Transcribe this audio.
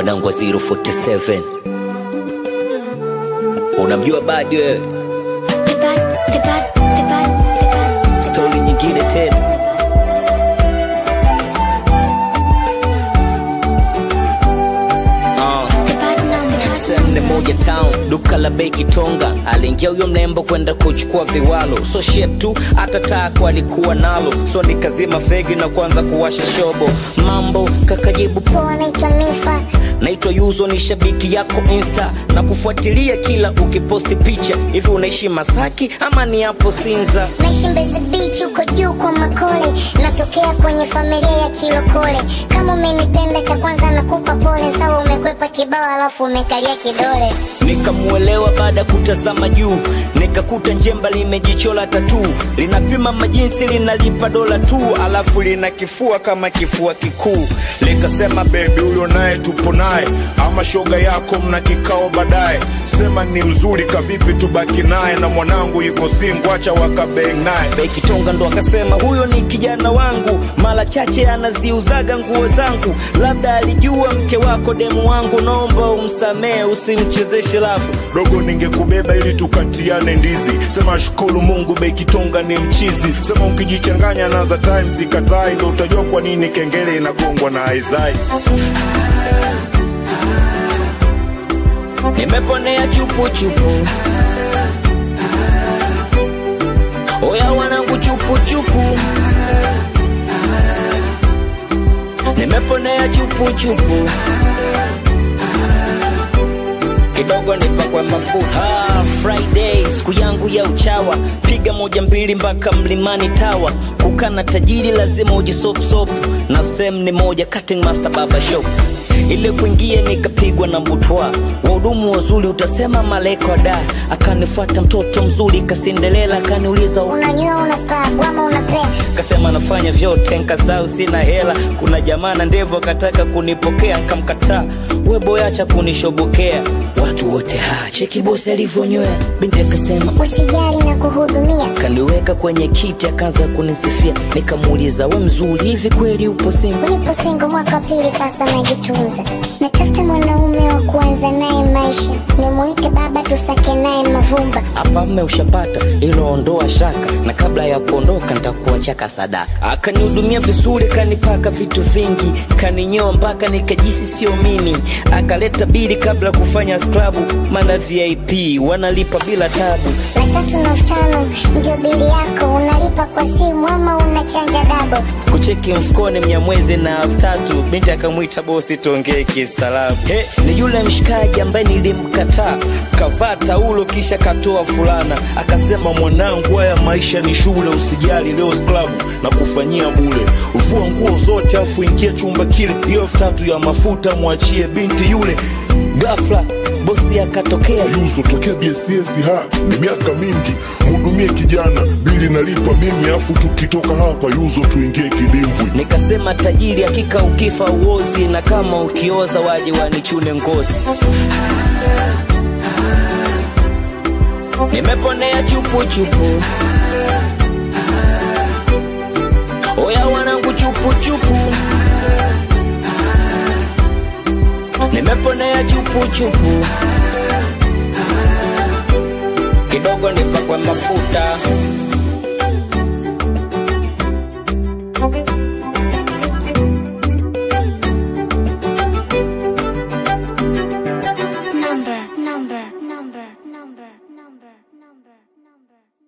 wanangu wa 047. Unamjua Badi wewe? Story nyingine tena. Moja town, duka la Beki Tonga. Aliingia huyo mlembo kwenda kuchukua viwalo. So shit tu, hata tako alikuwa nalo. So nikazima fegi na kuanza kuwasha shobo. Mambo, kakajibu poa, naitwa Mifa. Naitwa Yuzo, ni shabiki yako Insta. Na kufuatilia kila ukiposti picha. Hivi unaishi Masaki ama ni hapo Sinza? Naishi Mbezi Beach uko juu kwa Makole. Natokea kwenye familia ya Kilokole. Kama umenipenda cha kwanza nakupa pole. Sawa umekwepa kibao alafu umekalia kidole. Nikamuelewa baada kutazama juu. Nikakuta njemba limejichola tattoo. Linapima majinsi linalipa $2. Alafu lina kifua kama kifua kikuu. Likasema baby huyo naye tupo naye, ama shoga yako mna kikao baadaye. Sema ni mzuri kavipi tubaki naye, na mwanangu yuko single acha wakabeng naye. Beki Tonga ndo akasema huyo ni kijana wangu. Mara chache anaziuzaga nguo zangu. Labda alijua mke wako demu wangu. Naomba umsamee usimchezeshe lafu. Dogo ningekubeba ili tukatiane ndizi. Sema shukuru Mungu Beki Tonga ni mchizi. Sema ukijichanganya na za time sikatai. Ndo utajua kwa nini kengele inagongwa na Aizai. Nimeponea chupu chupu. Oya wanangu chupu chupu. Nimeponea chupu chupu. Kidogo nipakwe mafuta. Friday siku yangu ya uchawa. Piga 1-2 mpaka Mlimani Tower. Kukana tajiri lazima ujisop sop. Na sem ni moja cutting master barber shop. Ile kuingia nikapigwa na butwa. Wahudumu wazuri utasema maleko da. Akanifuata mtoto mzuri kasindelela. Akaniuliza unanyoa una scrub ama una play? Kasema nafanya vyote nkazao sina hela. Kuna jamaa na ndevu akataka kunipokea. Nikamkataa, we boy acha kunishobokea. Watu wote cheki bosi alivyonyoa. Binti akasema usijali na kuhudumia. Kaniweka kwenye kiti akaanza kunisifia. Nikamuuliza we mzuri hivi kweli upo single? Nipo single mwaka pili sasa najitunza. Natafuta mwanaume wa kuanza naye maisha. Nimuite baba tusake naye mavumba. Hapa mme ushapata ilo ondoa shaka. Na kabla ya kuondoka nitakuachaka sadaka. Akanihudumia vizuri kanipaka vitu vingi. Kaninyoa mpaka nikajisi sio mimi. Akaleta bili kabla kufanya scrub. Mana VIP wanalipa bila tabu. 3,500 ndio bili yako. Unalipa kwa simu ama unachanja double? Kucheki mfukoni Mnyamwezi na 3,000. Binti akamuita bosi tuongee kistaarabu. Ni yule mshikaji ambaye nilimkataa. Kavaa taulo kisha katoa fulana. Akasema mwanangu haya maisha ni shule, usijali leo club na kufanyia bure. Uvua nguo zote afu ingia chumba kile. Hiyo 3,000 ya mafuta muachie binti yule. Ghafla bosi akatokea. Yuzo tokea BSS ni miaka mingi. Mhudumie kijana bili nalipa mimi afu tukitoka hapa Yuzo tuingie kidimbwi. Nikasema tajiri hakika ukifa uozi. Na kama ukioza waje wanichune ngozi. Nimeponea chupu chupu. Oya wanangu chupu chupu. Nimeponea chupu chupu. Kidogo nipakwe mafuta. Number.